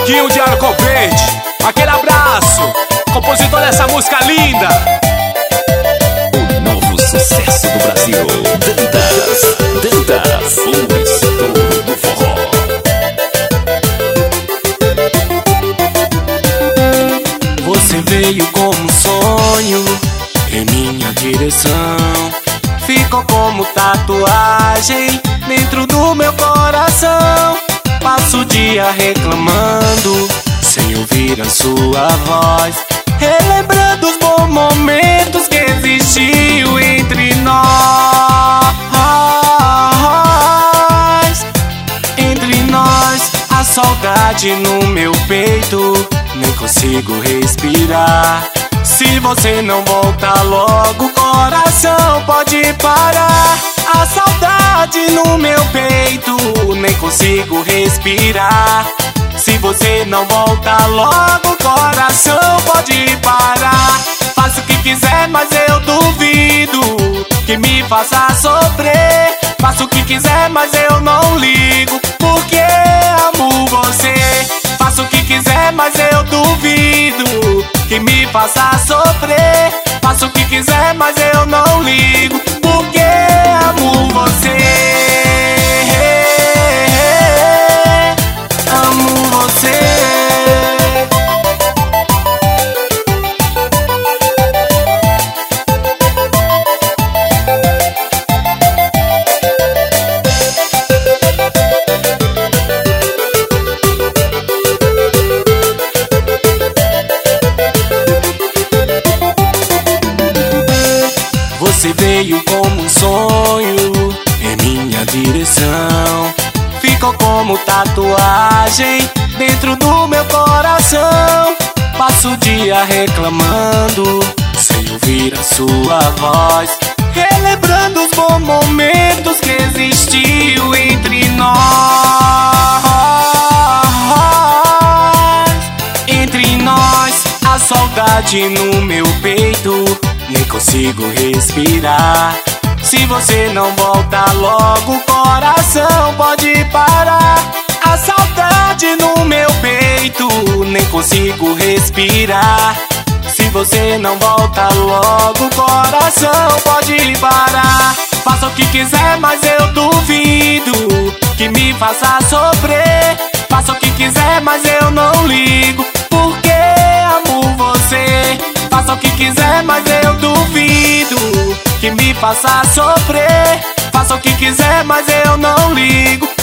Marquinho de Arco Verde. Aquele abraço, compositor dessa música linda. O novo sucesso do Brasil. Dantas, o estouro do forró. Você veio como um sonho em minha direção. Ficou como tatuagem dentro do meu coração. Passo o dia reclamando, sem ouvir a sua voz, relembrando os bons momentos que existiu entre nós. Entre nós, a saudade no meu peito, nem consigo respirar. Se você não voltar logo, o coração pode parar. A saudade no meu peito, nem consigo respirar. Se você não voltar logo, o coração pode parar. Faça o que quiser, mas eu duvido que me faça sofrer. Faça o que quiser, mas eu não ligo, porque amo você. Faça o que quiser, mas eu duvido que me faça sofrer. Faça o que quiser, mas eu não ligo, porque amo você. Amo você. Você veio como um sonho em minha direção. Ficou como tatuagem dentro do meu coração. Passo o dia reclamando, sem ouvir a sua voz, relembrando os bons momentos que existiu entre nós. Entre nós, a saudade no meu peito, nem consigo respirar. Se você não voltar logo, o coração pode parar. A saudade no meu peito, nem consigo respirar. Se você não voltar logo, o coração pode parar. Faça o que quiser, mas eu duvido que me faça sofrer. Faça o que quiser, mas eu não ligo, porque amo você. Faça o que quiser, mas eu duvido que me faça sofrer. Faça o que quiser, mas eu não ligo,